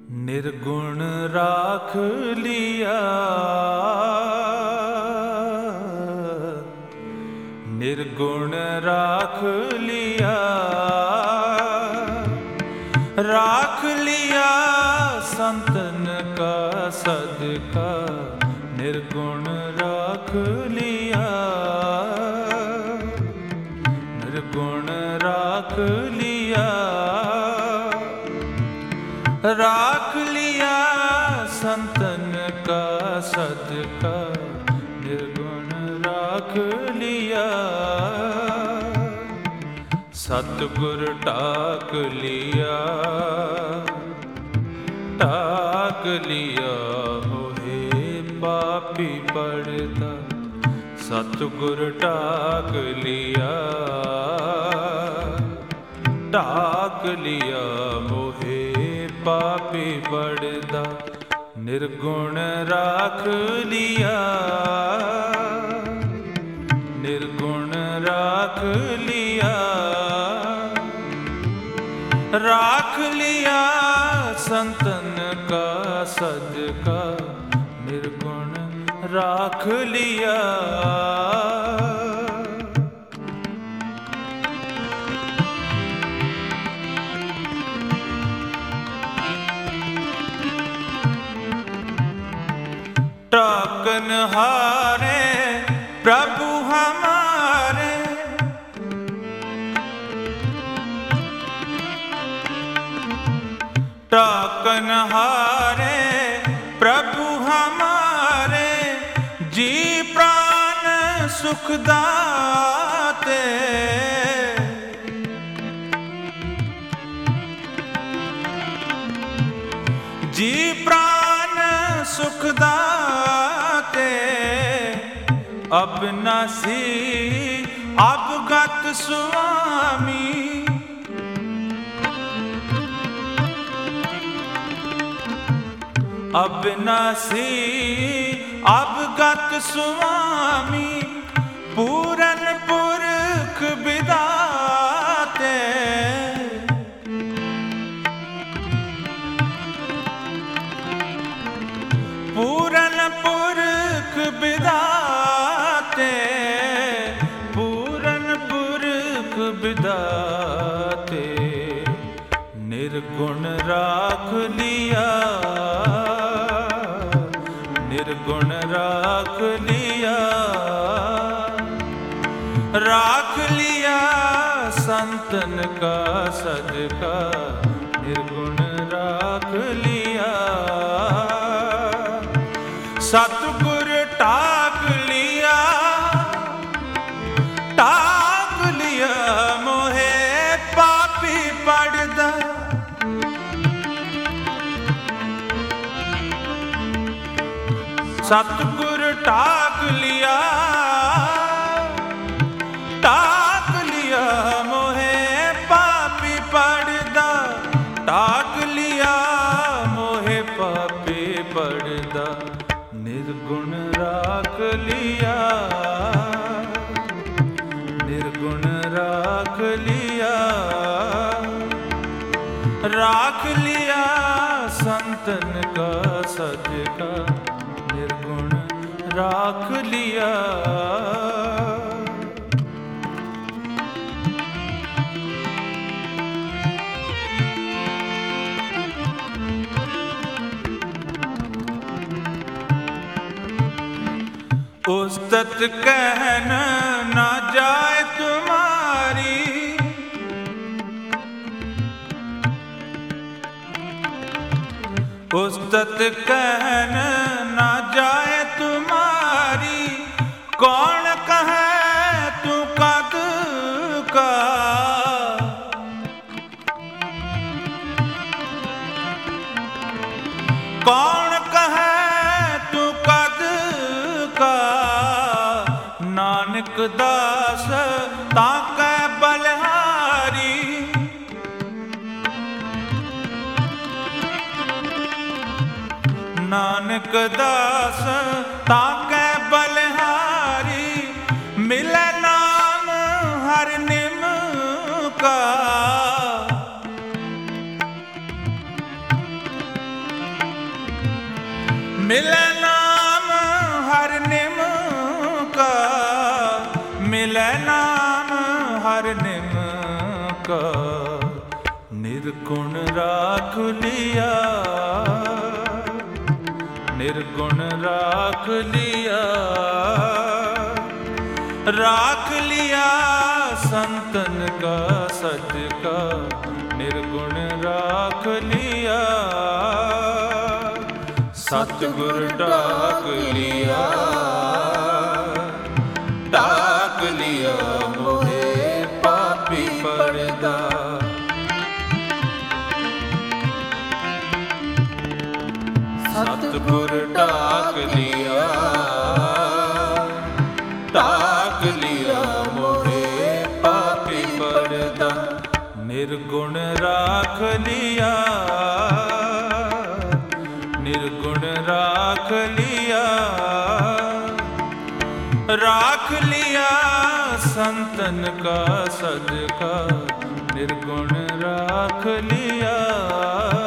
निर्गुण राख लिया, निर्गुण राख लिया, राख लिया संतन का सदका, निर्गुण राख लिया, निर्गुण राख लिया, राख लिया संतन का सदका, निर्गुण राख लिया, सतगुर टाक लिया, टाक लिया मोहे पापी पड़ता, सतगुर टाक लिया, टाक लिया मोहे पापी पड़दा, निर्गुण राख लिया, निर्गुण राख लिया, राख लिया संतन का सदका, निर्गुण राख लिया। टाकन हारे प्रभु हमारे, टाकन हारे प्रभु हमारे, जी प्राण सुख दाते, जी प्राण सुख दाते, अविनाशी अवगत स्वामी, अविनाशी अवगत स्वामी, पूरन पुरख विदाते, पूरन पुरख विदाते, पूरन पुरख विदाते, निर्गुण राख लिया, निर्गुण राख लिया, राख लिया संतन का सदका, निर्गुण राख लिया, सतगुर टाक लिया, टाक लिया मोहे पापी पड़दा, सतगुर टाक लिया, टाक लिया मोहे पापी पड़दा, टाक लिया मोहे पापी पड़दा, निर्गुण राख लिया, निर्गुण राख लिया, राख लिया संतन का सदका, निर्गुण राख लिया। उस्तत कहन ना जाए तुम्हारी, उस्तत कहन ना जाए तुम्हारी, कौन कहे तू कद का, कौन कहे तू कद का, नानक दास ताकै बलिहारी, नानक दास ताकै बलिहारी, मिले नाम हर निम का, मिले नाम हर निम का, मिले नाम हर निम का, निर्गुण राख लिया, निर्गुण राख लिया, राख लिया संतन का सच का, निर्गुण राख लिया, सतगुर डाक लिया, डाक लिया मोहे पापी पर्दा। सतगुर डाक लिया, डाक लिया मोहे पापी पर्दा, निर्गुण राख लिया, निर्गुण राख लिया, राख लिया संतन का सदका, निर्गुण राख लिया।